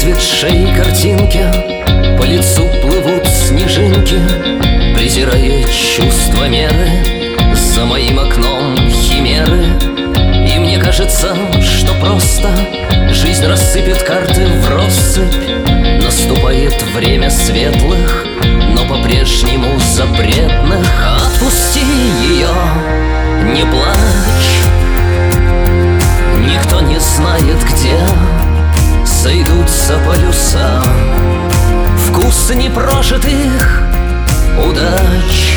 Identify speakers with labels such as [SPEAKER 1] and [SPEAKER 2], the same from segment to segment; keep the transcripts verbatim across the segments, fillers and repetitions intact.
[SPEAKER 1] выцветшей картинке по лицу плывут снежинки, презирая чувства меры. За моим окном химеры, и мне кажется, что просто жизнь рассыпет карты в россыпь. Наступает время светлых, но по-прежнему запретных. Отпусти ее, не плачь. Никто не знает, где сойдутся полюса вкуса непрожитых удач.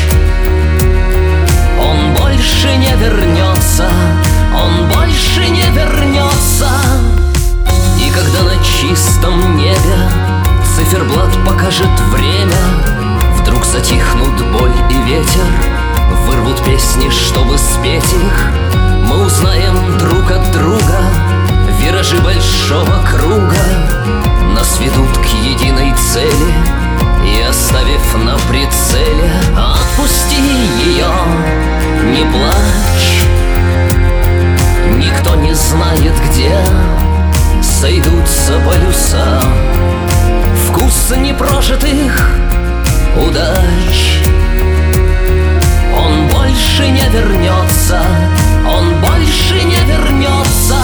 [SPEAKER 1] Он больше не вернется, он больше не вернется. И когда на чистом небе циферблат покажет время, вдруг затихнут боль и ветер, вырвут песни, чтобы спеть их. Мы узнаем друг от друга виражи большого круга, нас ведут к единой цели, и оставив на прицеле, отпусти ее, не плачь. Никто не знает, где сойдутся полюса вкуса непрожитых удач. Он больше не вернется, он больше не вернется.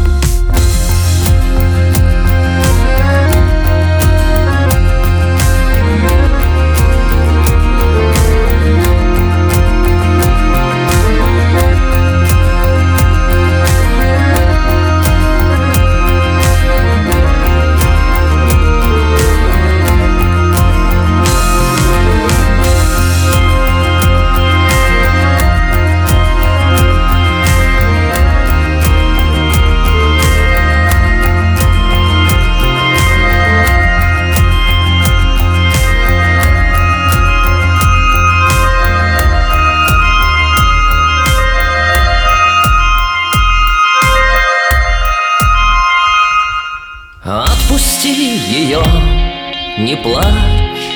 [SPEAKER 1] Отпусти ее, не плачь.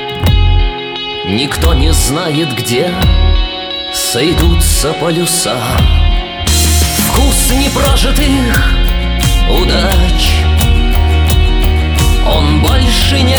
[SPEAKER 1] Никто не знает, где сойдутся полюса вкус непрожитых удач. Он больше не